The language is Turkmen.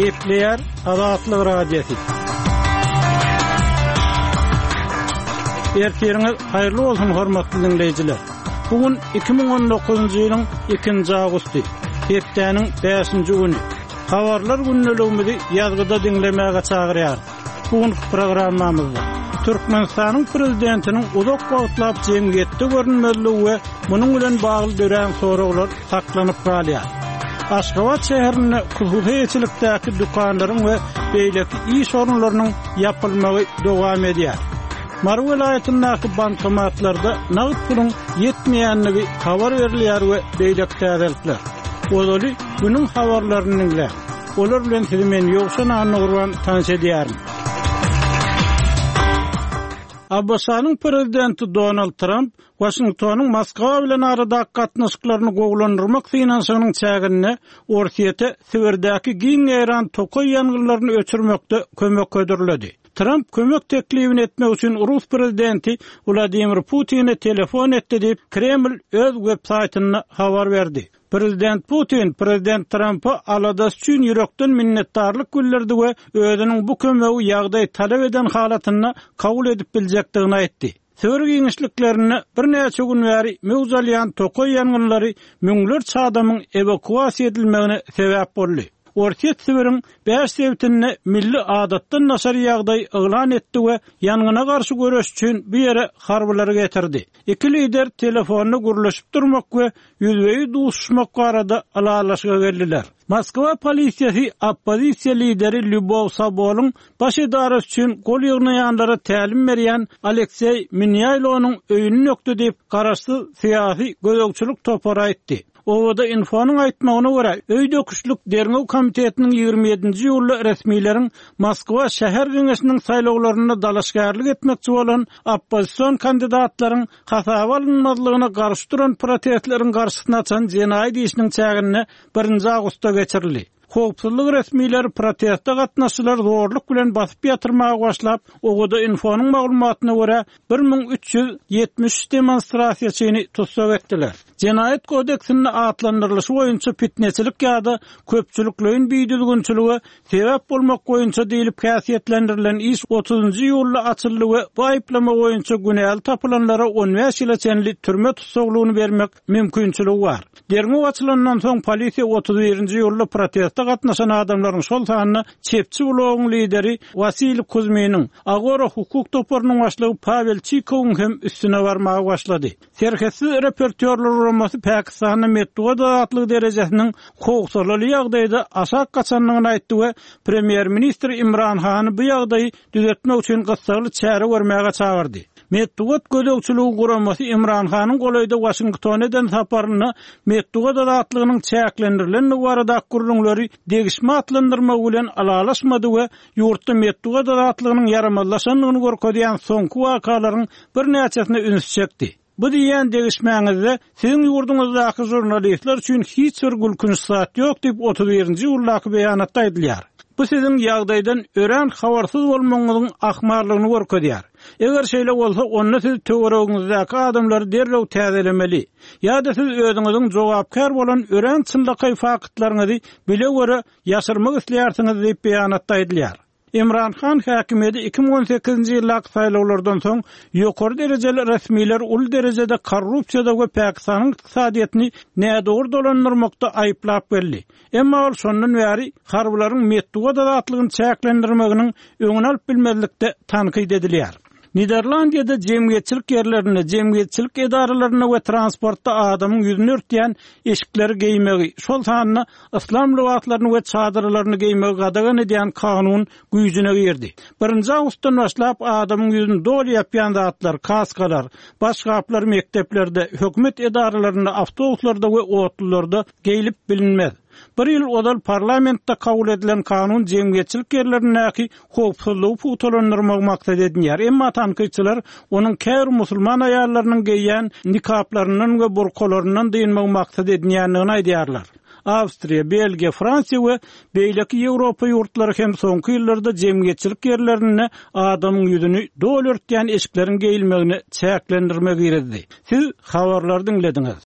Kepler Azatlyk radiosu. Erteriňiz haýyrly bolsun hormatly dinleýijiler. Bugün 2019-njy ýylyň 2-nji awgusty, hepdeniň 5-nji güni. Habarlar günneligimizi ýazgyda dinlemäge çagyrýar. Bugün programmamyzda Türkmenistanyň prezidentiniň uzak wagtlap jemgyýetde görünmezligi we munyň bilen bagly dören soraglar saklanyp galýar. Aşgabat şäherine hukuky dükanlaryň we beýleki iş orunlarynyň ýapylmagy dowam edýär. Maru vilayetindäki bankomatlarda nagd pulun ýetmeýänligi habar berilýär we beýleki täzelikler. Ozaly günüň habarlaryny dinle. Olar bilen sizi men ýoksa anlagurwan tanış edýärim. Abasanyň prezidenti Donald Trump Washingtonyň Moskwa bilen arada gatnaşyklaryny gowlandyrmak finansyanyň çägine Orsiýete Sibirdäki giň eran tokoy ýangynlaryny öçürmekde kömek gödürildi. Trump kömek teklifini etmek üçin Rus prezidenti Vladimir Putin'e telefon etdi diýip Kreml öz web-saytyna habar berdi. Prezident Putin, Prezident Trump'a aladas üçin ýürekden minnetdarlyk bildirdi we özüniň bu kömegi ýagdaý talap eden halatyny kabul edip biljekdigini aýtdy. Sibir giňişliklerini bir näçe gün bäri mewzalyan tokoy ýangynlary müňlerçe adamyň evakuasiýa edilmegine sebäp boldy. Orsiýet Sibiriň 5 sebäpini milli adatdan nasar ýagdaý elan etdi we ýangyna garşy göreş üçin bu ýere harbylary getirdi. Iki lider telefonyny gurlaşyp durmak we ýüzbeýi duşmak barada alalaşyga geldiler. Moskwa polisiýasy oppozisiýa lideri Lyubov Sabolyň baş edarasy üçin gol ýygnaýanlara tälim berýän Aleksey Minyailovnyň öýüni nökdi diýip garaşly syýasy gözegçilik topara aýtdy. Owada infonyň aýtmagyna görä, öý döküşlük dernew komitetiniň 27-nji ýyly resmiýleriň Moskwa şäher giňeşiniň saýlawlaryna dalaşgarlyk etmekçi bolan oppozisiýon kandidatlaryň hasaba alınmazlygyna garşy duran protestleriň garşysyna açan jenaýat işiniň çägine 1-nji awgustda geçirildi. Howpsuzlyk resmiýleri protestde gatnaşylar zorluk bilen basyp ýatyrmagy başlap, owada infonyň maglumatyna görä 1373 demonstrasiýaçyny tutsak etdiler. Jenaýat kodeksinde atlandyrlyşy boýunça fitneçilik ýa-da köpçülikliň biýdilgünçiligi sebäp bolmak boýunça diýilip häsiýetlendirilen iş 30-njy ýylda açyldy we bu aýplama boýunça günäl tapylanlara 15 ýyla çenli türme tutsaklygyny bermek mümkinçiligi bar. Dernew açylandan soň polisiýa 31-nji ýylda protestde gatnaşan adamlaryň şol sanyny çepçi blogyň lideri Vasily Kuzminin, Agora hukuk toparynyň başlygy Pavel Çikowyň hem üstüne barmagy başlady. Serhessiz reportyorlar Pakistan'ın Medvedev adlı derejesinin hukukçylygy ýagdaýda aşak gaçanlygyny aýtdy we Premier Minister Imran Khan bu ýagdaýy düzeltmek üçin gysgaly çäre görmäge çagyrdy. Medvedev gözegçiligi guramasy Imran Khanyň golayda Washington'dan saparyny Medvedev adlygynyň çäklendirilen barada gurulňlary degişme atlandyrma bilen alalaşmady we ýurtda Medvedev adlygynyň yaramazlaşanlygyny görkezýän soňky wakalaryň bir näçesine üns çekdi. Bu diýen degişmäňizde siziň ýurduňyzdaky jurnalistler üçin hiç bir gülkünç saat ýok diýip 31-nji ýyldaky beýanatda aýdylýar. Bu siziň ýagdaýdan ören habarsyz bolmagyňyzyň ahmarlygyny görkezýär. Eger şeýle bolsa, onda siz töweregiňizdaky adamlary derlew täzelemeli. Ýa-da siz özüňiziň jogapkar bolan ören çyndaky faktlaryňyzy bile görä ýaşyrmak isleýärsiňiz diýip beýanatda aýdylýar. Imran Khan häkimeti 2018-nji ýyllaky saýlawlardan soň ýokary derejeli resmiýler ul derejede korrupsiýada we Pakistanyň ykdysadyýatyny nädogry dolandyrmakda aýplap geldi. Emma ol şondan bäri harbylaryň Medvedew adlygyny çäklendirmeginiň öňüni alyp bilmezlikde tanqid edilýär. Niderlandiýada jemgyýetçilik ýerlerine, jemgyýetçilik edaralaryna we transportda adamyň ýüzüni örtýän eşikleri geýmegi, şol sanyny islam lügatlaryny we çadyrlaryny geýmegi gadagan edýän kanun güýjüne girdi. 1-nji awgustdan başlap adamyň ýüzüni dolýap ýan zatlar, kaskalar, başgaplar mekteplerde, hökümet edaralaryna, awtobuslarda we otlularda geýilip bilinmez. Bir ýyl odal parlamentda kabul edilen kanun jemgyýetçilik ýerlerindäki howpsuzlygy putolandyrmak maksat edilýär. Emma tanqidçiler onuň kär musulman aýallarynyň geýýän nikaplarynyň we burkalarynyň diýilmek maksat edilýändigini aýdýarlar. Avstriya, Belgiya, Fransiya we beýleki Ýewropa ýurtlary hem soňky ýyllarda jemgyýetçilik ýerlerine adamyň ýüzüni dol örtýän eşiklerin geýilmegini çäklendirmek girdi. Siz habarlary dinlediňiz.